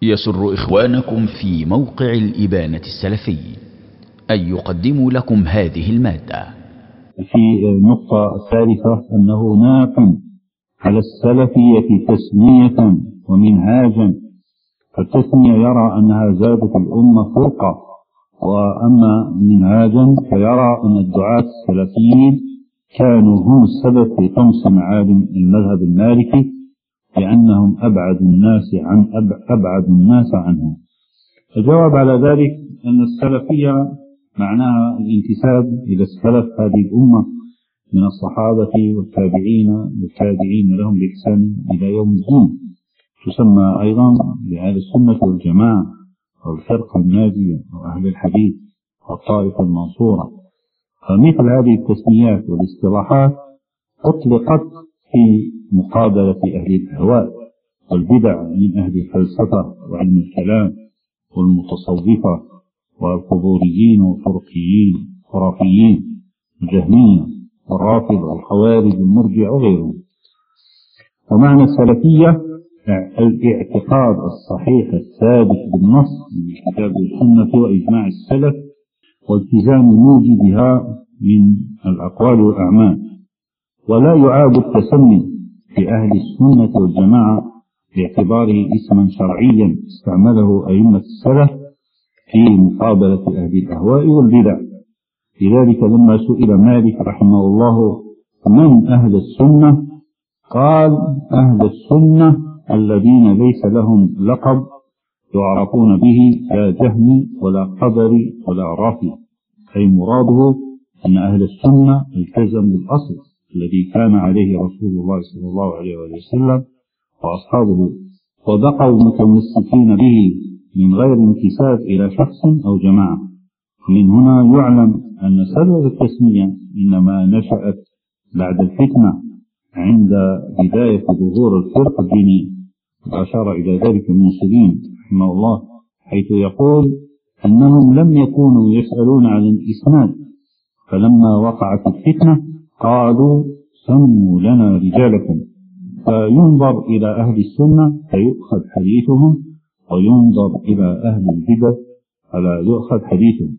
يسر إخوانكم في موقع الإبانة السلفي أن يقدموا لكم هذه المادة. في النقطة الثالثة أنه ناف على السلفية تسمية ومنهاجا، فالتسمية يرى أنها زادت الأمة فرقة، وأما منهاجا فيرى أن الدعاة السلفيين كانوا هم السبب في طمس معالم المذهب المالكي، لأنهم أبعد الناس عنه. الجواب على ذلك أن السلفية معناها الانتساب إلى السلف هذه الأمة من الصحابة والتابعين لهم بإحسان إلى يوم الدين، تسمى أيضا بأهل السنة والجماعة والفرقة الناجية وأهل الحديث والطائفة المنصورة. فمثل هذه التسميات والاصطلاحات أطلقت في مقابلة أهل الأهواء والبدع من أهل الفلسفة وعلم الكلام والمتصوفة والقبوريين والفرقيين والخرافيين الجهمية والرافضة والخوارج والمرجع وغيرهم. ومعنى السلفية الاعتقاد الصحيح الثابت بالنص من الكتاب والسنة وإجماع السلف، والتزام موجبها من الأقوال والأعمال. ولا يعاب التسمي في أهل السنة والجماعة باعتباره اسما شرعيا استعمله أئمة السلف في مقابلة أهل الأهواء والبدع. لذلك لما سئل مالك رحمه الله من أهل السنة، قال أهل السنة الذين ليس لهم لقب يعرفون به لا جهم ولا قدر ولا رافي، أي مراده أن أهل السنة التزموا الأصل الذي كان عليه رسول الله صلى الله عليه وسلم وأصحابه، وبقوا متمسكين به من غير انتساب إلى شخص أو جماعة. من هنا يعلم أن سبب التسمية إنما نشأت بعد الفتنة عند بداية ظهور الفرقة الدينية، وأشار إلى ذلك ابن سيرين رحمه الله حيث يقول أنهم لم يكونوا يسألون عن الإسناد، فلما وقعت الفتنة قالوا سموا لنا رجالكم، فينظر إلى أهل السنة فيؤخذ حديثهم، وينظر إلى أهل البدع فلا يؤخذ حديثهم.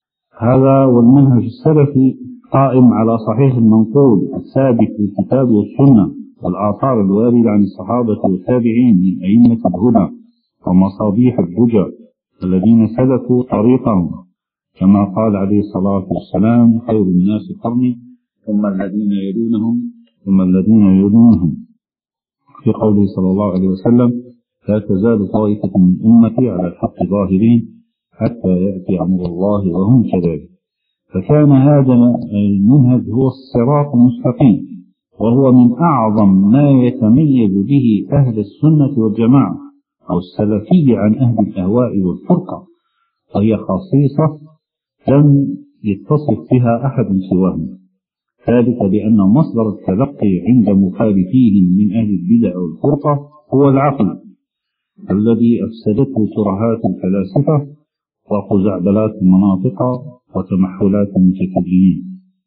هذا والمنهج السلفي قائم على صحيح المنقول الثابت بالكتاب والسنة والآثار الواردة عن الصحابة والتابعين من أئمة الهدى ومصابيح الهدى الذين سلكوا طريقهم، كما قال عليه الصلاة والسلام خير الناس قرني ثم الذين يلونهم ثم الذين يلونهم، في قوله صلى الله عليه وسلم لا تزال طائفة من أمتي على الحق ظاهرين حتى يأتي أمر الله وهم كذلك. فكان هذا المنهج هو الصراط المستقيم، وهو من أعظم ما يتميز به أهل السنة والجماعة أو السلفية عن أهل الأهواء والفرقة، وهي خصيصة لم يتصف بها أحد سواهم، ذلك لأن مصدر التلقي عند مخالفيهم من أهل البدع والفرقة هو العقل الذي أفسدته ترهات الفلاسفة وخزعبلات المناطق وتمحلات المتكلمين.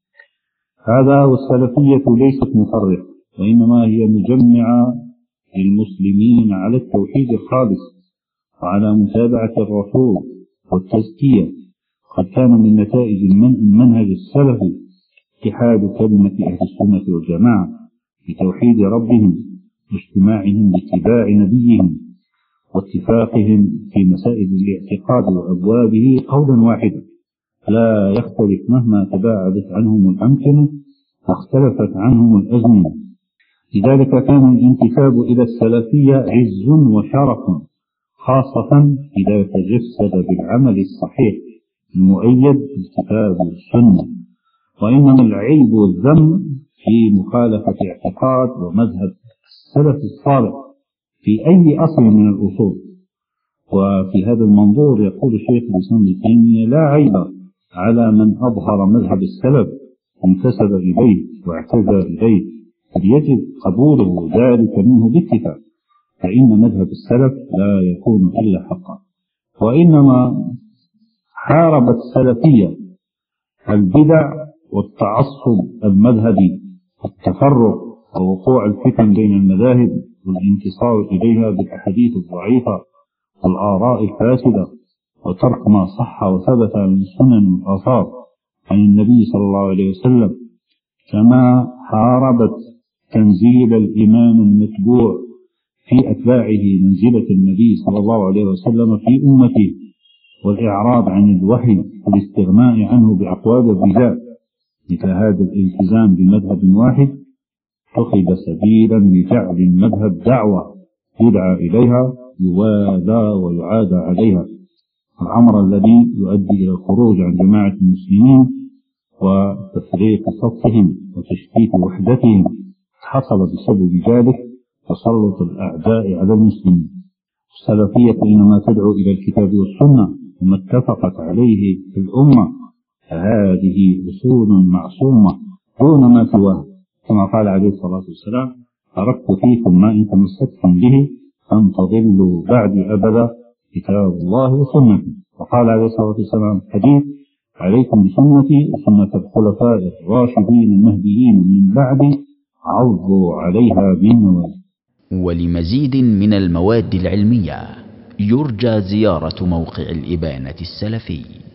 هذا والسلفية ليست مفرقة، وإنما هي مجمعة للمسلمين على التوحيد الخالص وعلى متابعة الرسول والتزكية. قد كان من نتائج المنهج السلفي اتحاد كلمة أهل السنة والجماعة بتوحيد ربهم واجتماعهم باتباع نبيهم واتفاقهم في مسائل الاعتقاد وأبوابه قولا واحدا لا يختلف مهما تباعدت عنهم الأمكنة واختلفت عنهم الأزمنة. لذلك كان الانتساب إلى السلفية عز وشرف، خاصة إذا تجسد بالعمل الصحيح المؤيد بالكتاب والسنة. وإنما العيب والذم في مخالفة اعتقاد ومذهب السلف الصالح في أي أصل من الأصول. وفي هذا المنظور يقول الشيخ الإسلام ابن تيمية لا عيب على من أظهر مذهب السلف وانتسب إليه واعتذر إليه، بل يجب قبوله ذلك منه باتفاق، فإن مذهب السلف لا يكون إلا حقا. وإنما حاربت السلفية البدع والتعصب المذهبي والتفرق ووقوع الفتن بين المذاهب والانتصار إليها بالأحاديث الضعيفة الآراء الفاسدة وترك ما صح وثبت عن السنن والآثار عن النبي صلى الله عليه وسلم، كما حاربت تنزيل الإمام المتبوع في أتباعه منزلة النبي صلى الله عليه وسلم في أمته، والإعراض عن الوحي والاستغناء عنه بأقوال الرجال. مثل هذا الالتزام بمذهب واحد اتخذ سبيلا لجعل المذهب دعوة يدعى إليها يوالى ويعادى عليها، الأمر الذي يؤدي إلى الخروج عن جماعة المسلمين وتفريق صفهم وتشتيت وحدتهم، حصل بسبب ذلك تسلط الأعداء على المسلمين. السلفية إنما تدعو إلى الكتاب والسنة وما اتفقت عليه في الأمة، فهذه أصول معصومة دون ما سواها، كما قال عليه الصلاة والسلام: تركت فيكم ما إن تمسكتم به أن تضلوا بعد أبدا، كتاب الله وسنتي. وقال عليه الصلاة والسلام حديث: عليكم بسنتي وسنة الخلفاء الراشدين المهديين من بعدي، عضوا عليها بالنواجذ. ولمزيد من المواد العلمية يرجى زيارة موقع الإبانة السلفي.